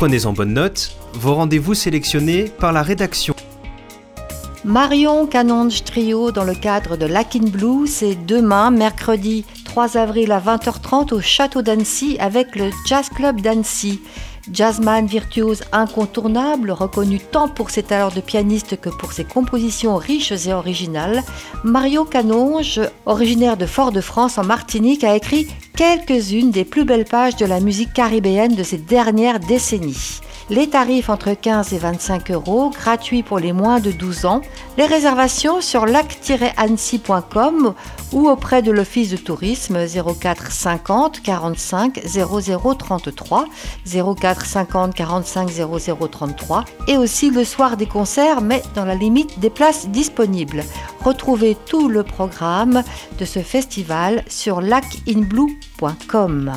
Prenez en bonne note vos rendez-vous sélectionnés par la rédaction. Marion Canonge Trio dans le cadre de Lac in Blue, c'est demain, mercredi 3 avril à 20h30 au Château d'Annecy avec le Jazz Club d'Annecy. Jazzman virtuose incontournable, reconnu tant pour ses talents de pianiste que pour ses compositions riches et originales, Marion Canonge, originaire de Fort-de-France en Martinique, a écrit quelques-unes des plus belles pages de la musique caribéenne de ces dernières décennies. Les tarifs entre 15 et 25 €, gratuits pour les moins de 12 ans. Les réservations sur lac-annecy.com ou auprès de l'Office de tourisme 04 50 45 00 33, 04 50 45 00 33 et aussi le soir des concerts, mais dans la limite des places disponibles. Retrouvez tout le programme de ce festival sur lacinblue.com.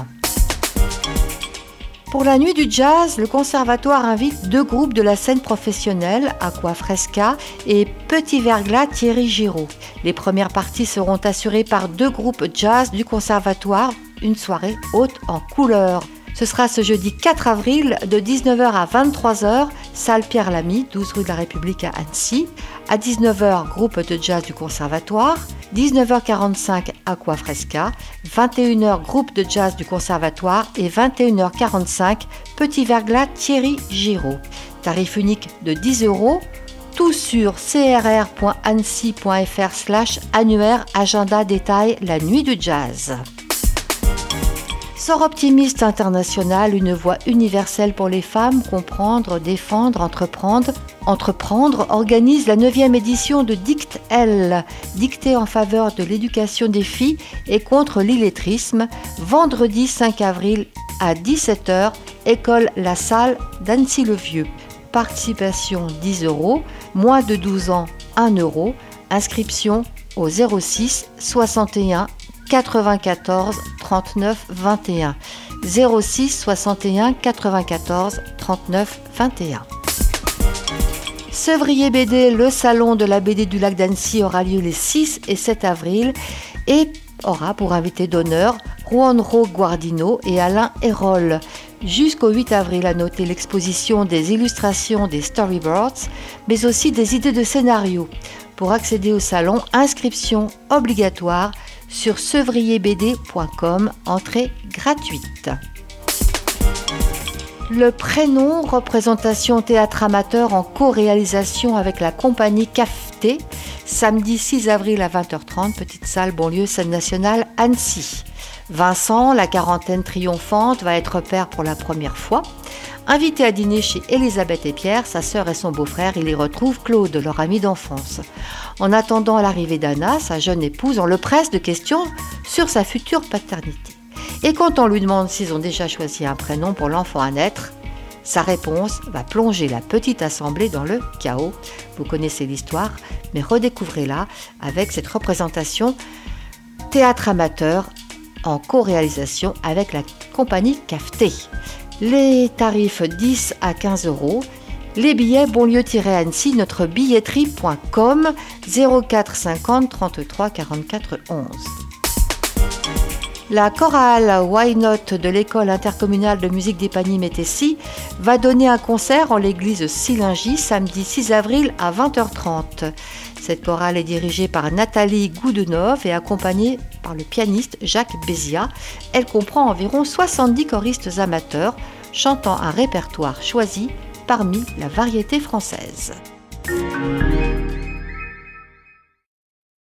Pour la nuit du jazz, le conservatoire invite 2 groupes de la scène professionnelle, Aqua Fresca et Petit Verglas Thierry Giraud. Les premières parties seront assurées par 2 groupes jazz du conservatoire, une soirée haute en couleurs. Ce sera ce jeudi 4 avril de 19h à 23h, salle Pierre Lamy, 12 rue de la République à Annecy. À 19h, groupe de jazz du conservatoire. 19h45, Aqua Fresca. 21h, groupe de jazz du conservatoire. Et 21h45, Petit Verglas Thierry Giraud. Tarif unique de 10 €. Tout sur crr.annecy.fr/annuaire, agenda détail la nuit du jazz. Sort optimiste international, une voix universelle pour les femmes, comprendre, défendre, entreprendre, organise la 9e édition de Dicte-Elle, dictée en faveur de l'éducation des filles et contre l'illettrisme, vendredi 5 avril à 17h, école La Salle d'Annecy-le-Vieux. Participation 10 €, moins de 12 ans 1 €, inscription au 06 61 94 39 21, 06 61 94 39 21. Sevrier BD, le salon de la BD du lac d'Annecy aura lieu les 6 et 7 avril et aura pour invité d'honneur Juanro Guardino et Alain Hérol. Jusqu'au 8 avril, à noter l'exposition des illustrations des storyboards, mais aussi des idées de scénario. Pour accéder au salon, inscription obligatoire sur sevrierbd.com, entrée gratuite. Le prénom, représentation théâtre amateur en co-réalisation avec la compagnie Cafeté, samedi 6 avril à 20h30, petite salle banlieue Scène Nationale Annecy. Vincent, la quarantaine triomphante, va être père pour la première fois. Invité à dîner chez Elisabeth et Pierre, sa sœur et son beau-frère, il y retrouve Claude, leur ami d'enfance. En attendant l'arrivée d'Anna, sa jeune épouse, on le presse de questions sur sa future paternité. Et quand on lui demande s'ils ont déjà choisi un prénom pour l'enfant à naître, sa réponse va plonger la petite assemblée dans le chaos. Vous connaissez l'histoire, mais redécouvrez-la avec cette représentation théâtre amateur en co-réalisation avec la compagnie Cafeté. Les tarifs 10 à 15 €. Les billets banlieue-Annecy, notre billetterie.com, 04 50 33 44 11. La chorale Why Not de l'école intercommunale de musique d'Épagny-Métessy va donner un concert en l'église Silingy samedi 6 avril à 20h30. Cette chorale est dirigée par Nathalie Goudenov et accompagnée par le pianiste Jacques Béziat. Elle comprend environ 70 choristes amateurs chantant un répertoire choisi parmi la variété française.